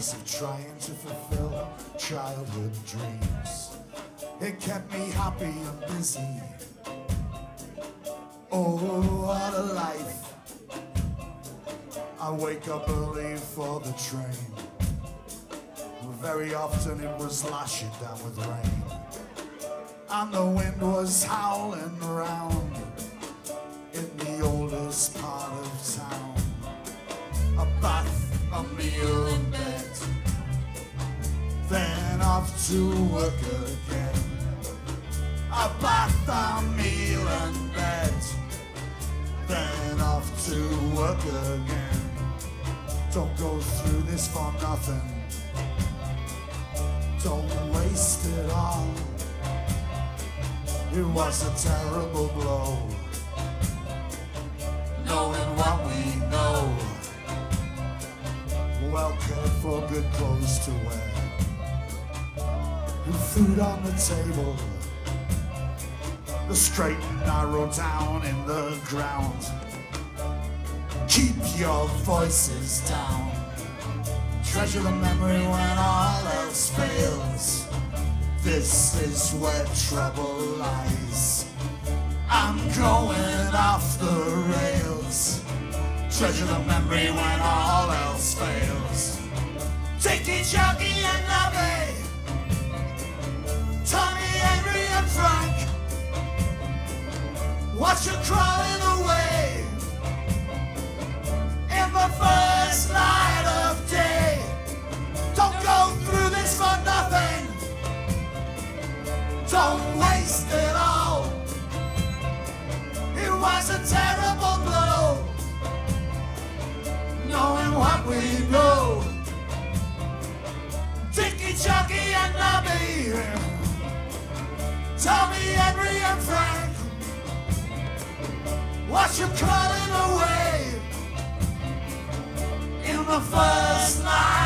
days of trying to fulfill childhood dreams. It kept me happy and busy. Oh, what a life. I wake up early for the train. Very often it was lashing down with rain, and the wind was howling round in the oldest part of town. A bath, a meal and bed, then off to work again. A bath, a meal and bed, then off to work again. Don't go through this for nothing. Don't waste it all. It was a terrible blow, knowing what we know. Well cared for, good clothes to wear, food on the table, the straight and narrow down in the ground. Keep your voices down. Treasure the memory when all else fails. This is where trouble lies. I'm going off the rails. Treasure the memory when all else fails. Tiki, Chucky and Nubby, Tommy, Henry and Frank, watch you crawling away in the first light of day. Don't go through this for nothing. Don't waste it all. It was a terrible blow, knowing what we know. Tiki, Chucky and Nubby, Tommy, Henry and Frank, watch you crawling away in the first light